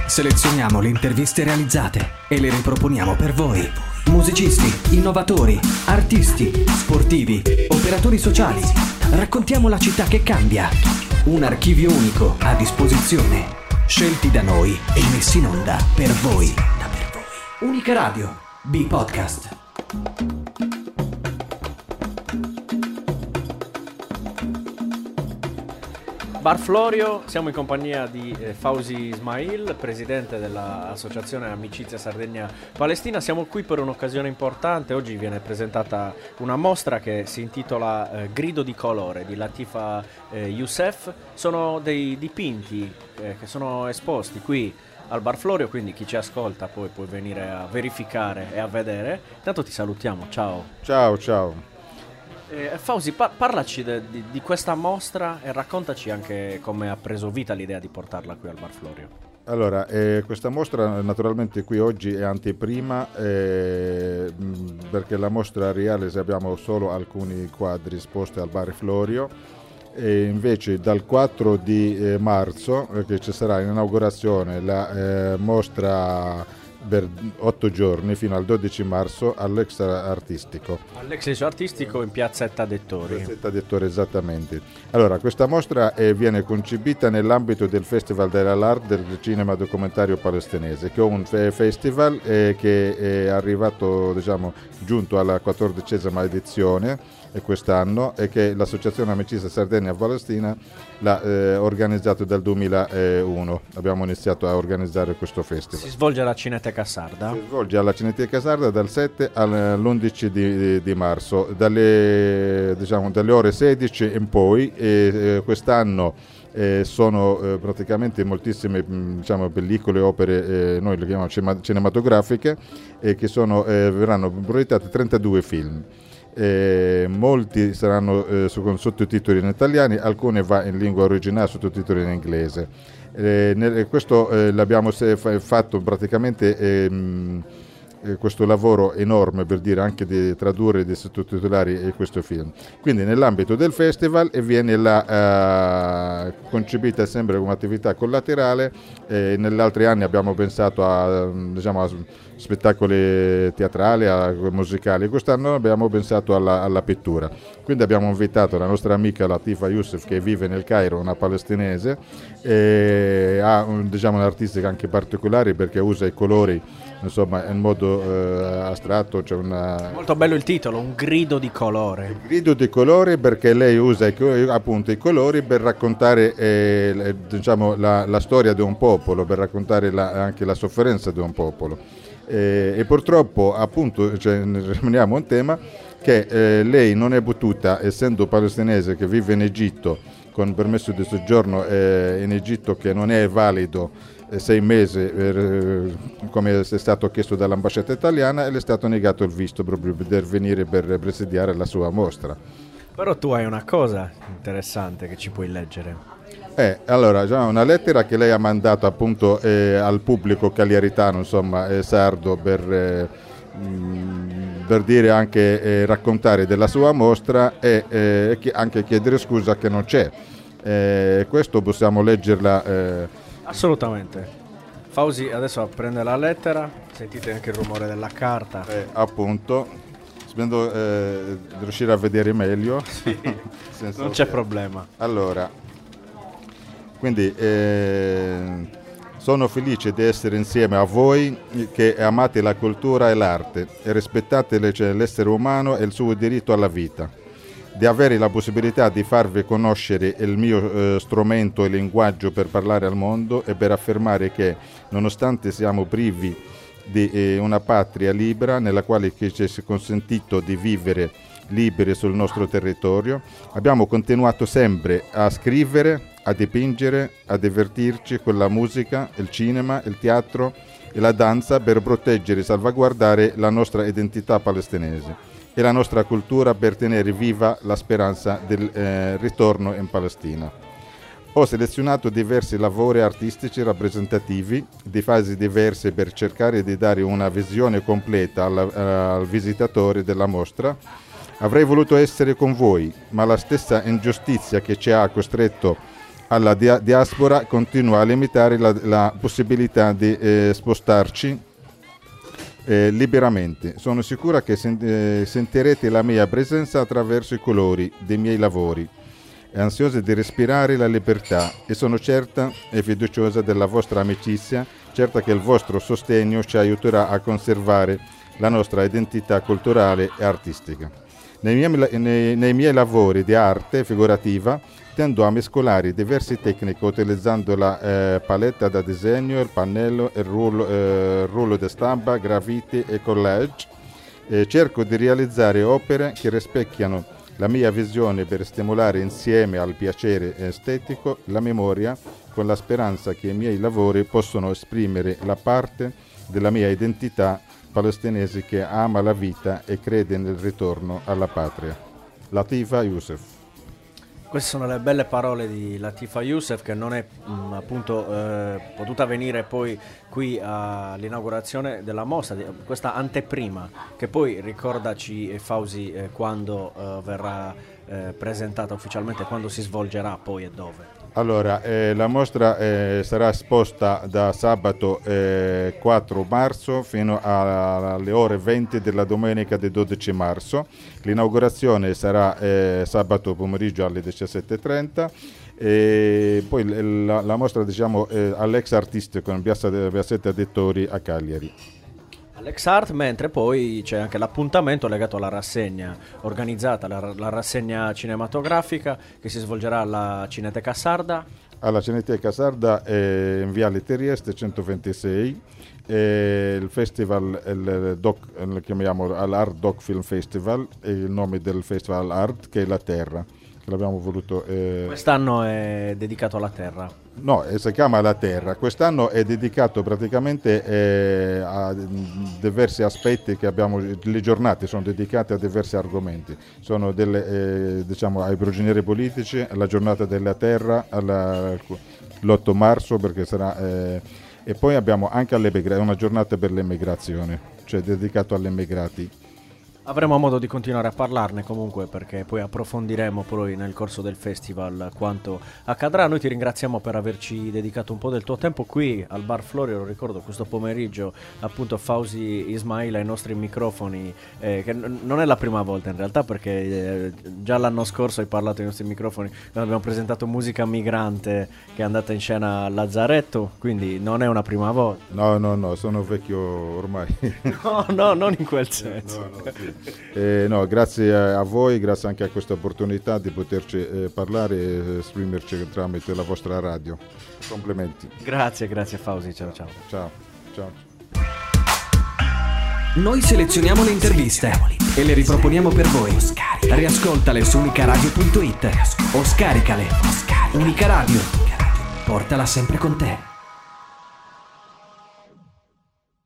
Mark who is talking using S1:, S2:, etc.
S1: Selezioniamo le interviste realizzate e le riproponiamo per voi. Musicisti, innovatori, artisti, sportivi, operatori sociali. Raccontiamo la città che cambia. Un archivio unico a disposizione. Scelti da noi e messi in onda per voi. Unica Radio, B-Podcast.
S2: Bar Florio, siamo in compagnia di Fauzi Ismail, presidente dell'Associazione Amicizia Sardegna Palestina. Siamo qui per un'occasione importante. Oggi viene presentata una mostra che si intitola Grido di colore di Latifa Youssef. Sono dei dipinti che sono esposti qui al Bar Florio, quindi chi ci ascolta poi può venire a verificare e a vedere. Intanto ti salutiamo, ciao.
S3: Ciao.
S2: Fauzi, parlaci di questa mostra e raccontaci anche come ha preso vita l'idea di portarla qui al Bar Florio.
S3: Allora, questa mostra naturalmente qui oggi è anteprima perché la mostra reale abbiamo solo alcuni quadri esposti al Bar Florio, e invece dal 4 di marzo che ci sarà l'inaugurazione, la mostra per 8 giorni fino al 12 marzo all'Ex Artistico.
S2: All'Ex Artistico in Piazzetta Dettori.
S3: Piazzetta Dettori, esattamente. Allora, questa mostra viene concepita nell'ambito del Festival dell'Art del cinema documentario palestinese, che è un festival che è arrivato, giunto alla 14ª edizione quest'anno, e che l'Associazione Amicizia Sardegna Palestina l'ha organizzato dal 2001. Abbiamo iniziato a organizzare questo festival.
S2: Si svolge alla Cineteca Sarda?
S3: Si svolge alla Cineteca Sarda dal 7 all'11 di marzo, dalle ore 16 in poi, e quest'anno sono praticamente moltissime pellicole, opere, noi le chiamiamo cinematografiche, che verranno proiettate 32 film. Molti saranno con sottotitoli in italiano, alcune va in lingua originale, sottotitoli in inglese. Questo l'abbiamo fatto praticamente questo lavoro enorme, per dire, anche di tradurre dei sottotitolari questo film. Quindi nell'ambito del festival viene concepita sempre come attività collaterale. Negli altri anni abbiamo pensato a spettacoli teatrali, musicali. Quest'anno abbiamo pensato alla pittura. Quindi abbiamo invitato la nostra amica Latifa Youssef, che vive nel Cairo, una palestinese, e ha un'artistica anche particolare perché usa i colori in modo astratto.
S2: Molto bello il titolo, un grido di colore.
S3: Il grido di colore, perché lei usa appunto i colori per raccontare la storia di un popolo, per raccontare anche la sofferenza di un popolo. E purtroppo appunto rimaniamo un tema che lei non è potuta, essendo palestinese che vive in Egitto con permesso di soggiorno in Egitto che non è valido 6 mesi, come è stato chiesto dall'ambasciata italiana, e le è stato negato il visto proprio per venire per presidiare la sua mostra.
S2: Però tu hai una cosa interessante che ci puoi leggere.
S3: Allora, una lettera che lei ha mandato appunto al pubblico cagliaritano, sardo, per dire anche raccontare della sua mostra e anche chiedere scusa che non c'è. Questo possiamo leggerla.
S2: Assolutamente. Fauzi adesso prende la lettera, sentite anche il rumore della carta.
S3: Appunto, spero di riuscire a vedere meglio.
S2: Sì, non c'è problema.
S3: Allora, quindi sono felice di essere insieme a voi che amate la cultura e l'arte e rispettate l'essere umano e il suo diritto alla vita, di avere la possibilità di farvi conoscere il mio strumento e linguaggio per parlare al mondo e per affermare che, nonostante siamo privi di una patria libera nella quale ci è consentito di vivere liberi sul nostro territorio, abbiamo continuato sempre a scrivere, a dipingere, a divertirci con la musica, il cinema, il teatro e la danza per proteggere e salvaguardare la nostra identità palestinese e la nostra cultura, per tenere viva la speranza del ritorno in Palestina. Ho selezionato diversi lavori artistici rappresentativi di fasi diverse per cercare di dare una visione completa al visitatore della mostra. Avrei voluto essere con voi, ma la stessa ingiustizia che ci ha costretto alla diaspora continua a limitare la possibilità di spostarci liberamente. Sono sicura che sentirete la mia presenza attraverso i colori dei miei lavori. È ansiosa di respirare la libertà e sono certa e fiduciosa della vostra amicizia, certa che il vostro sostegno ci aiuterà a conservare la nostra identità culturale e artistica. Nei miei lavori di arte figurativa tendo a mescolare diverse tecniche utilizzando la paletta da disegno, il pannello, il rullo di stampa, grafiti e collage. Cerco di realizzare opere che rispecchiano la mia visione per stimolare insieme al piacere estetico la memoria, con la speranza che i miei lavori possano esprimere la parte della mia identità palestinese che ama la vita e crede nel ritorno alla patria. Latifa Youssef.
S2: Queste sono le belle parole di Latifa Youssef, che non è appunto potuta venire poi qui all'inaugurazione della mostra, questa anteprima, che poi ricordaci Fauzi quando verrà presentata ufficialmente, quando si svolgerà poi e dove.
S3: Allora, la mostra sarà esposta da sabato 4 marzo fino alle ore 20 della domenica del 12 marzo. L'inaugurazione sarà sabato pomeriggio alle 17:30 e poi la mostra, diciamo, all'ex artistico in Piazzetta dei Tori a Cagliari.
S2: Alex Art, mentre poi c'è anche l'appuntamento legato alla rassegna organizzata, la rassegna cinematografica che si svolgerà alla Cineteca Sarda.
S3: Alla Cineteca Sarda in Viale Trieste 126, il festival, lo chiamiamo all'Art Doc Film Festival, e il nome del festival Art, che è La Terra. L'abbiamo voluto,
S2: quest'anno è dedicato alla terra.
S3: No, si chiama La Terra. Quest'anno è dedicato praticamente a diversi aspetti che abbiamo. Le giornate sono dedicate a diversi argomenti. Sono diciamo, ai prigionieri politici, alla giornata della terra, l'8 marzo, perché sarà. E poi abbiamo anche una giornata per l'emigrazione, cioè dedicato agli emigrati.
S2: Avremo modo di continuare a parlarne comunque, perché poi approfondiremo poi nel corso del festival quanto accadrà. Noi ti ringraziamo per averci dedicato un po' del tuo tempo qui al Bar Florio. Lo ricordo, questo pomeriggio appunto Fauzi Ismail ai nostri microfoni, che non è la prima volta in realtà, perché già l'anno scorso hai parlato ai nostri microfoni quando abbiamo presentato Musica Migrante, che è andata in scena a Lazzaretto, quindi non è una prima volta.
S3: No, sono vecchio ormai.
S2: No, non in quel senso.
S3: Sì. No, grazie a voi, grazie anche a questa opportunità di poterci parlare e esprimerci tramite la vostra radio. Complimenti.
S2: Grazie Fauzi, ciao.
S3: Ciao.
S1: Noi selezioniamo le interviste e le riproponiamo per voi. Riascoltale su unicaradio.it o scaricale. Unica Radio, portala sempre con te.